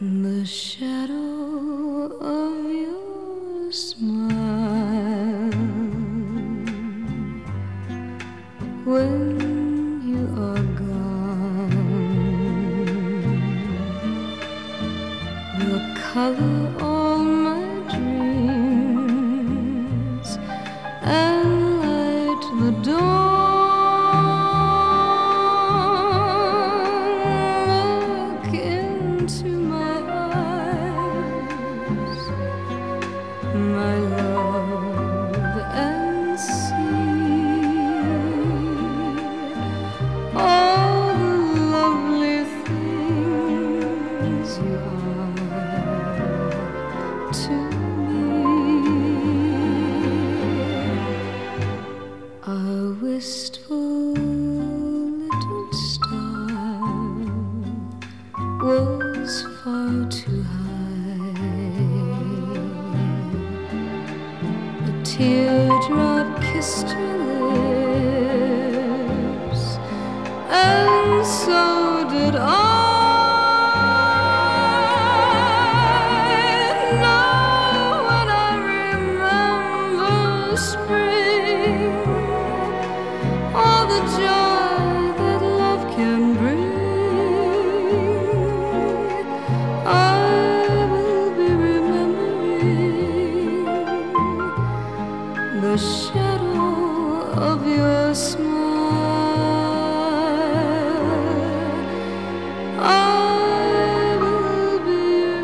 The shadow of your smile when you are gone will color all my dreams and light the dawn. Look into my eyes, my love, and see all the lovely things you are to me. A wistful little star was far too high. A teardrop kissed her lips, and so did I. Now when I remember spring, all the joy that love can bring, I will be remembering the shadow of your smile. I will be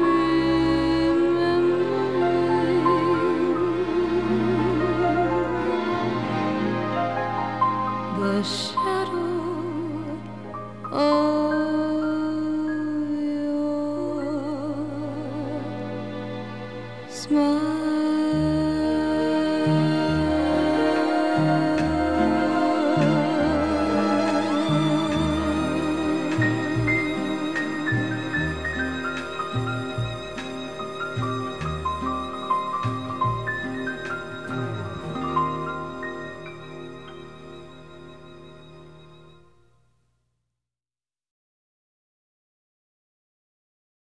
remembering the shadow of your smile.